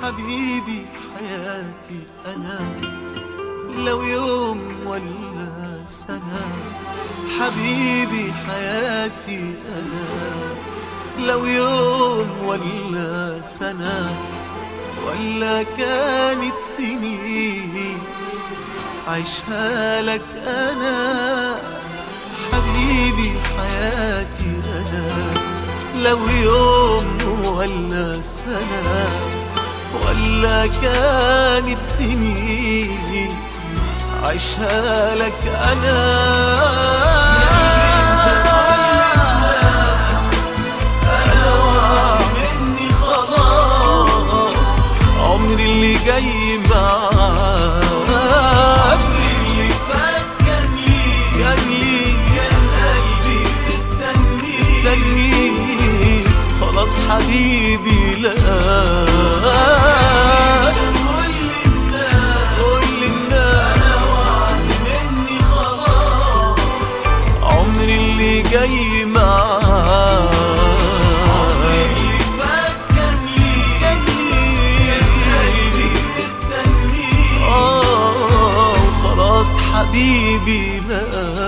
حبيبي حياتي أنا، لو يوم ولا سنة. حبيبي حياتي أنا، لو يوم ولا سنة ولا كانت سنين عيشها لك أنا. حبيبي حياتي أنا، لو يوم ولا سنة ولا كانت سنين عيشها لك أنا. عمري اللي جاي معاك، عمري اللي فات كان لي كان قلبي مستني خلاص حبيبي لا. كل الناس مني خلاص، عمري اللي جاي معاك. حبيبي لا.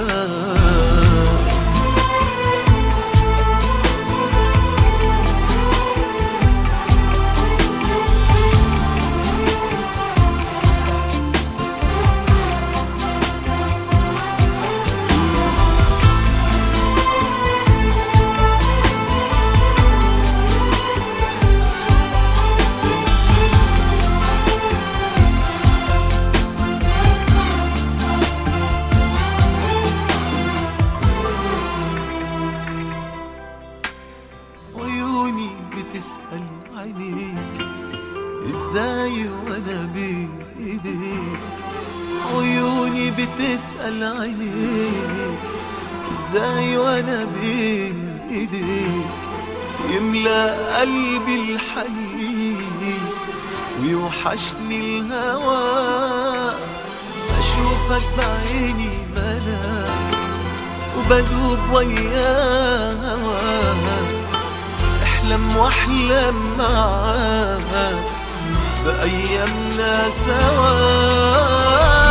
بتسأل عينيك ازاي وانا بين ايديك، عيوني بتسأل عينيك ازاي وانا بين ايديك. يملى قلبي الحنين ويوحشني الهوى، اشوفك بعيني ملاك وبدوب ويا هواك. احلم واحلم معاك بأيامنا سوا.